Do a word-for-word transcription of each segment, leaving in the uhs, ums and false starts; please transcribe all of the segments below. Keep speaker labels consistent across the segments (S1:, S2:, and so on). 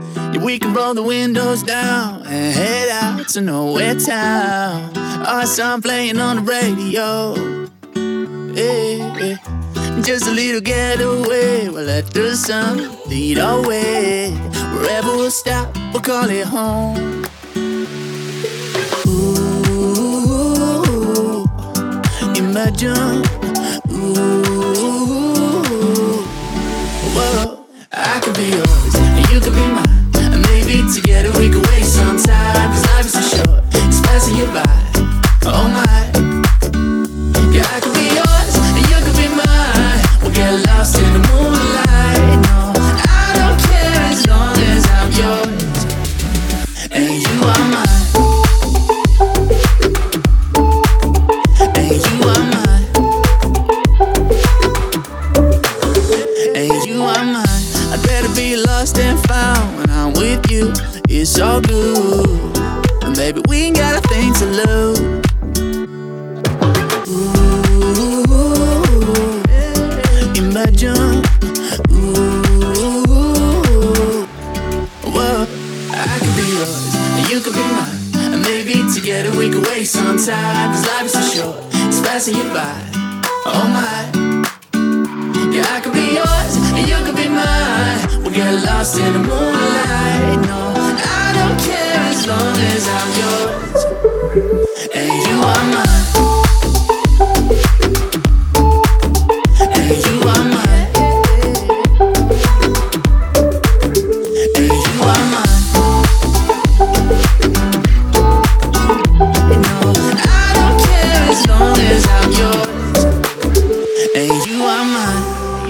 S1: Yeah, we can roll the windows down and head out to nowhere town. Our song playing on the radio. Yeah, yeah. Just a little getaway. We'll let the sun lead our way. Wherever we'll stop, we'll call it home. Ooh, imagine. Ooh, whoa. I could be yours, and you could be mine. And maybe together we could waste some time. Cause life is so short, it's passing you by. Oh my. Yeah, I could be yours, and you could be mine. We'll get lost in the moonlight. No, I don't care as long as I'm yours, and you are mine. And you are mine. And you are mine. I'd rather be lost and found when I'm with you. It's all good, and baby, we ain't got a thing to lose. Ooh, imagine. Ooh, whoa. I could be yours, and you could be mine. And maybe together we could waste some time. Cause life is so short, it's passing you by. Oh my. Yeah, I could be yours, and you could be mine. We'll get lost in the moonlight. No, I don't care as long as I'm yours, and you are mine. And you are mine. And you are mine. No, I don't care as long as I'm yours, and you are mine.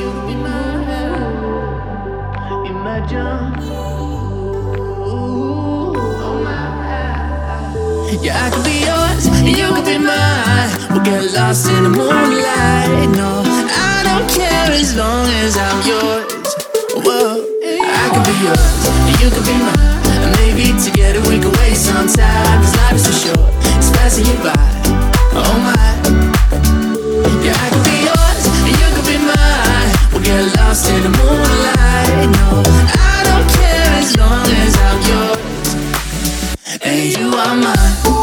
S1: Yeah, I could be yours, and you could be mine. We'll get lost in the moonlight. No, I don't care as long as I'm yours. Whoa, I could be yours, and you could be mine. And maybe together we could waste some time. Cause life is so short, it's passing you by. Oh my. Yeah, I could be yours, and you could be mine. We'll get lost in the moonlight. No, I don't care as long as I'm yours, and you are mine.